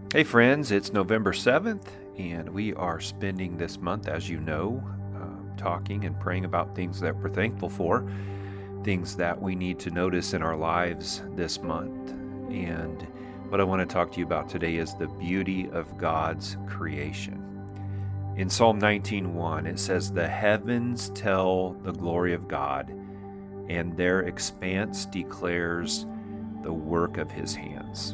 Hey friends, it's November 7th, and we are spending this month, as you know, talking and praying about things that we're thankful for, things that we need to notice in our lives this month. And what I want to talk to you about today is the beauty of God's creation. In Psalm 19:1, it says, "The heavens tell the glory of God, and their expanse declares the work of his hands."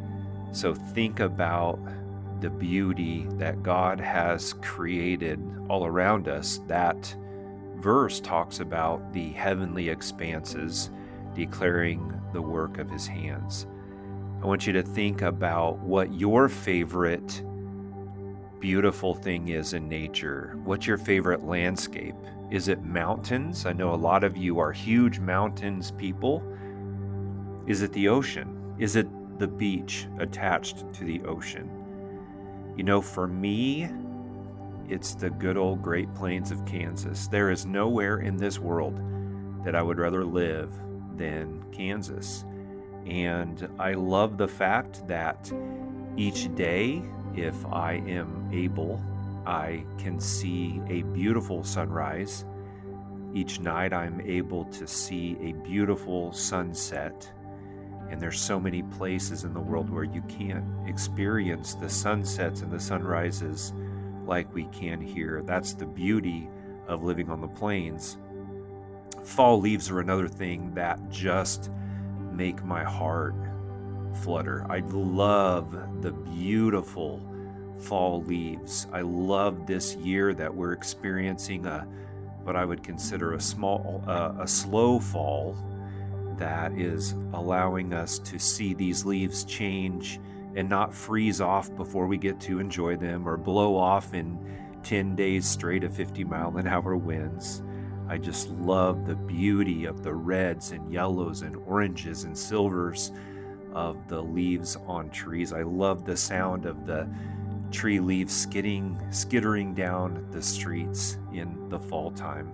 So think about the beauty that God has created all around us. That verse talks about the heavenly expanses declaring the work of his hands. I want you to think about what your favorite beautiful thing is in nature. What's your favorite landscape? Is it mountains? I know a lot of you are huge mountains people. Is it the ocean? Is it the beach attached to the ocean? You know, for me, it's the good old Great Plains of Kansas. There is nowhere in this world that I would rather live than Kansas. And I love the fact that each day, if I am able, I can see a beautiful sunrise. Each night I'm able to see a beautiful sunset. And there's so many places in the world where you can't experience the sunsets and the sunrises like we can here. That's the beauty of living on the plains. Fall leaves are another thing that just make my heart flutter. I love the beautiful fall leaves. I love this year that we're experiencing what I would consider a slow fall that is allowing us to see these leaves change and not freeze off before we get to enjoy them or blow off in 10 days straight of 50-mile-an-hour winds. I just love the beauty of the reds and yellows and oranges and silvers of the leaves on trees. I love the sound of the tree leaves skittering down the streets in the fall time.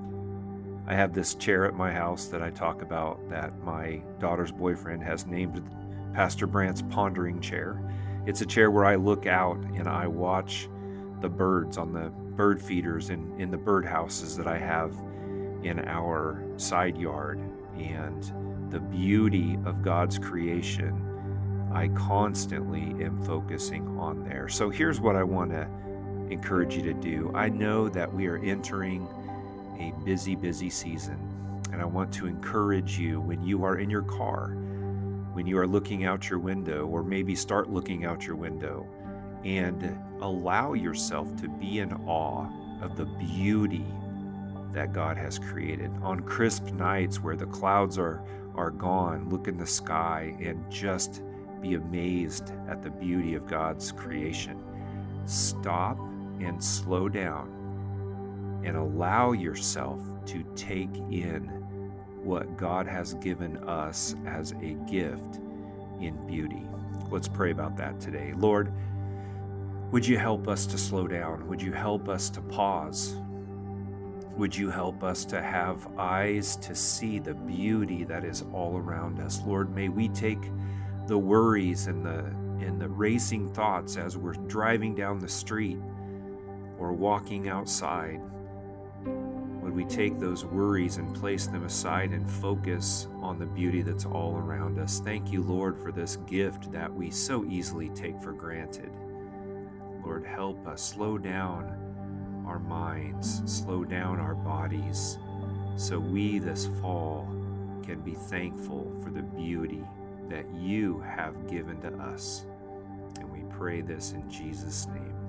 I have this chair at my house that I talk about that my daughter's boyfriend has named Pastor Brandt's pondering chair. It's a chair where I look out and I watch the birds on the bird feeders in the bird houses that I have in our side yard, and the beauty of God's creation. I constantly am focusing on there. So here's what I want to encourage you to do. I know that we are entering a busy season, and I want to encourage you, when you are in your car, when you are looking out your window, or maybe start looking out your window, and allow yourself to be in awe of the beauty that God has created. On crisp nights where the clouds are gone, look in the sky and just be amazed at the beauty of God's creation. Stop and slow down and allow yourself to take in what God has given us as a gift in beauty. Let's pray about that today. Lord, would you help us to slow down? Would you help us to pause? Would you help us to have eyes to see the beauty that is all around us? Lord, may we take the worries and the racing thoughts as we're driving down the street or walking outside. Would we take those worries and place them aside and focus on the beauty that's all around us? Thank you, Lord, for this gift that we so easily take for granted. Lord, help us slow down our minds, slow down our bodies, so we this fall can be thankful for the beauty that you have given to us. And we pray this in Jesus' name.